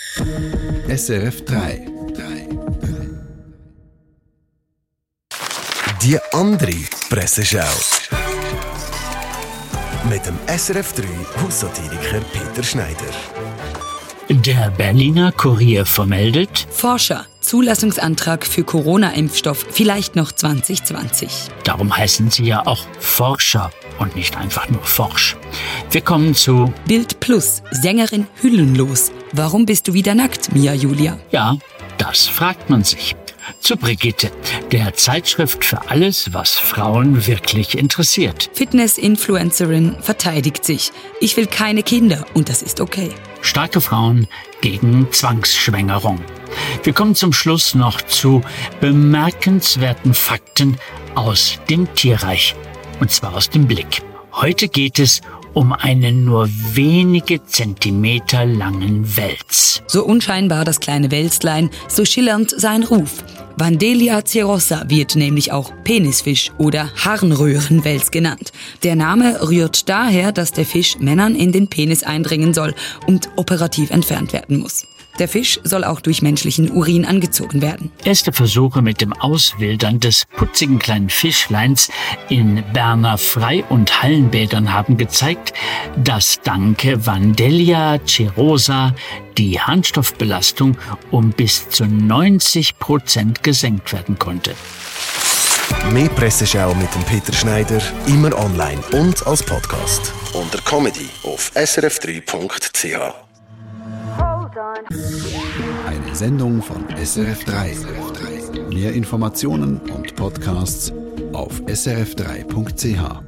SRF 3. Die andere Presseschau. Mit dem SRF 3 Haussatiriker Peter Schneider. Der Berliner Kurier vermeldet: Forscher, Zulassungsantrag für Corona-Impfstoff, vielleicht noch 2020. Darum heißen sie ja auch Forscher und nicht einfach nur Forsch. Wir kommen zu Bild Plus, Sängerin hüllenlos. Warum bist du wieder nackt, Mia Julia? Ja, das fragt man sich. Zu Brigitte, der Zeitschrift für alles, was Frauen wirklich interessiert. Fitness-Influencerin verteidigt sich. Ich will keine Kinder und das ist okay. Starke Frauen gegen Zwangsschwängerung. Wir kommen zum Schluss noch zu bemerkenswerten Fakten aus dem Tierreich. Und zwar aus dem Blick. Heute geht es um einen nur wenige Zentimeter langen Wels. So unscheinbar das kleine Wälzlein, so schillernd sein Ruf. Vandelia cerossa wird nämlich auch Penisfisch oder Harnröhrenwels genannt. Der Name rührt daher, dass der Fisch Männern in den Penis eindringen soll und operativ entfernt werden muss. Der Fisch soll auch durch menschlichen Urin angezogen werden. Erste Versuche mit dem Auswildern des putzigen kleinen Fischleins in Berner Frei- und Hallenbädern haben gezeigt, dass dank Vandelia cerossa die Harnstoffbelastung um bis zu 90% gesenkt werden konnte. Mehr Presseschau mit dem Peter Schneider, immer online und als Podcast. Unter Comedy auf srf3.ch. Eine Sendung von SRF 3. Mehr Informationen und Podcasts auf srf3.ch.